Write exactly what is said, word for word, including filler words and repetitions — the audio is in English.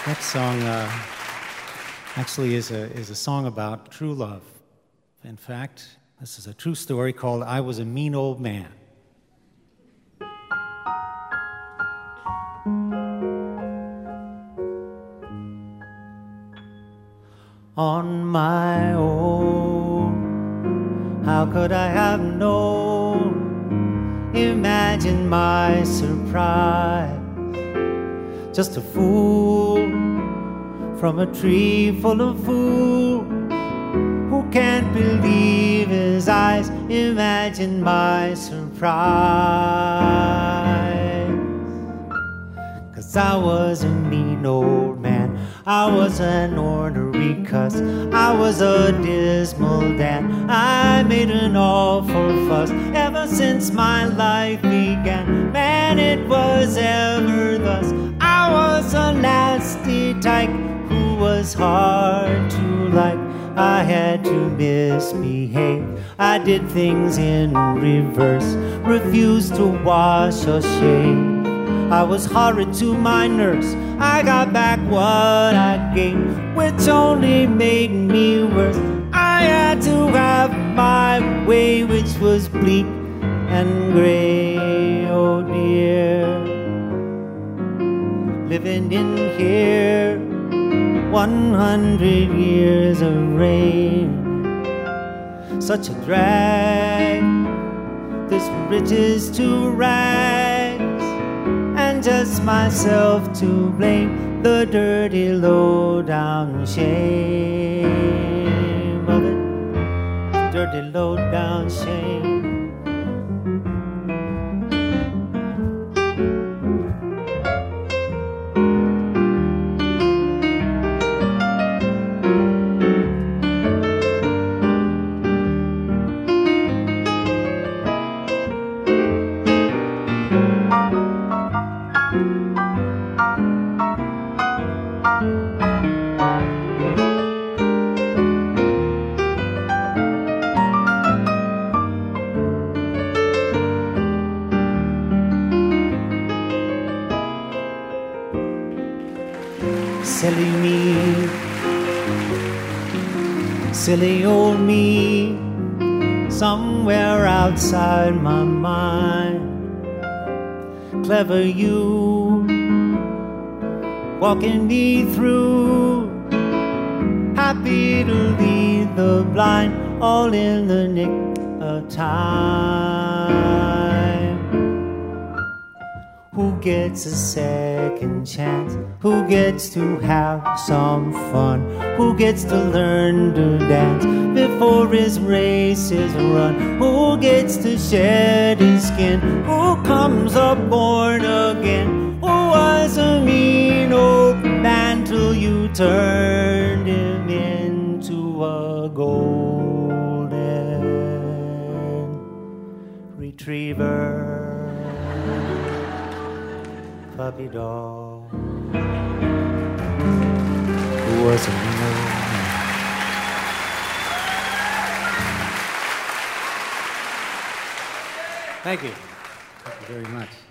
That song uh, actually is a, is a song about true love. In fact, this is a true story called I Was a Mean Old Man. On my own, how could I have known? Imagine my surprise. Just a fool from a tree full of fools who can't believe his eyes. Imagine my surprise. 'Cause I was a mean old man. I was an ornery cuss. I was a dismal dad. I made an awful fuss ever since my life began. Man, it was ever thus. I was a nasty tyke who was hard to like. I had to misbehave. I did things in reverse, refused to wash or shave. I was horrid to my nurse. I got back what I gave, which only made me worse. I had to have my way, which was bleak and gray. Oh dear, living in here, one hundred years of rain. Such a drag, this riches to rags, and just myself to blame. The dirty low down shame of it, dirty low down shame. Silly me, silly old me, somewhere outside my mind. Clever you, walking me through, happy to lead the blind, all in the nick of time. Who gets a second chance? Who gets to have some fun? Who gets to learn to dance before his race is run? Who gets to shed his skin? Who comes up born again? Who was a mean old man till you turned him into a golden retriever? Puppy dog who was a mean old man. Thank you. Thank you very much.